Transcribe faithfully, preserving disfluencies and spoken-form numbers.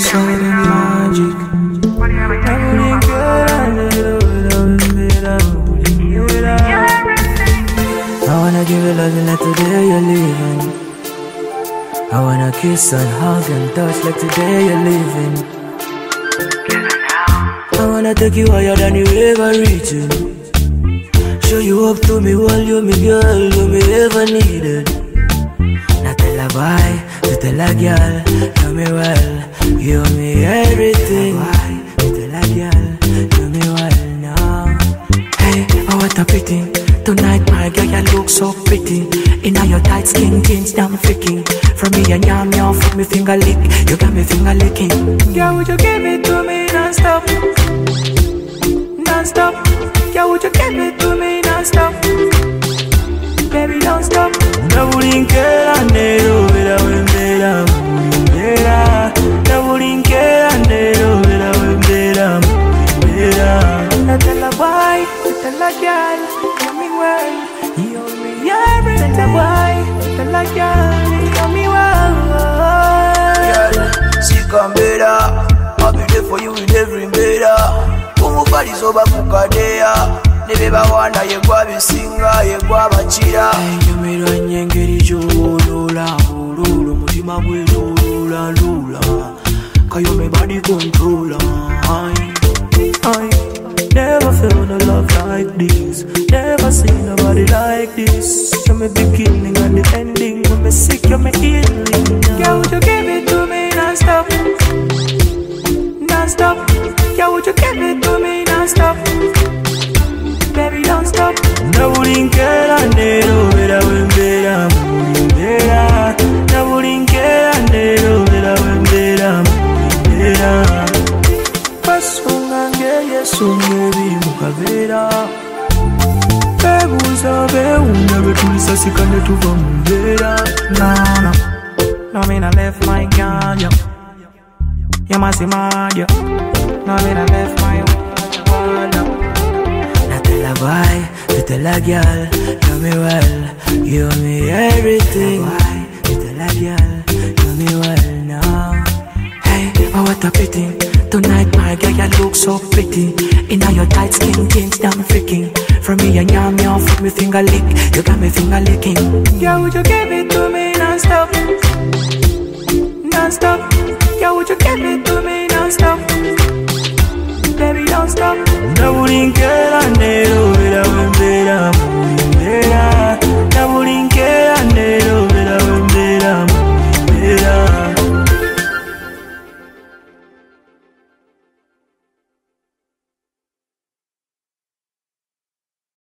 sound and magic. I wanna give you love like today you're leaving. I wanna kiss and hug and touch like today you're leaving. I wanna take you higher than you ever reaching. Show you up to me while you're me girl, you me ever needed. Not tell a boy, to tell a girl, know me well, you me everything. To tell a girl, know me well now. Hey, oh what a pity. Tonight my girl, you look so pretty. Inna your tight skin jeans, damn freaking. From me and yam yam, foot me finger lick. You got me finger licking. Girl, would you give it to me non-stop? Non-stop. Girl, would you give it to me non-stop? Baby, don't stop. No brinquera negro, vera vera vera. No brinquera negro, vera vera vera. No tell a boy, tell a girl, you me well, you me everything. Tell a boy, tell a girl, you me well. Girl, she come better. I'll be there for you in every better. Umufali soba kukadea. Nebeba wana yegwa bisinga yegwa bachira. Nyumira nyengeri jolula ululu mutima gwe lula lula. Kayo me body controller. I, I never felt no love like this. Never seen nobody like this. You're my beginning and the ending. When me sick, you're my healing. Girl, would you give it to me non-stop? Non-stop. Girl, would you give it to me non-stop? Baby, don't stop. No brinquera negro, vera vera vera. No brinquera negro, vera vera vera. Pasungange yesungebi mukavera. Bebuza beunda betulisa sikane tuva muvera. No, no, no mean I left my girl, yo. You must be mad, yo. No mean I left my world, yo. Tell a boy, to tell a girl, you me well, you me everything. Tell a boy, to tell a girl, you me well now. Hey, oh what a pity. Tonight my girl, you look so pretty. Inna your tight skin jeans, damn freaking. From me and yam yam, foot me finger lick. You got me finger licking. Girl, would you give it to me non-stop? Non-stop. Girl, would you give it to me non-stop? Baby, don't stop. No brinquera negro, vera vera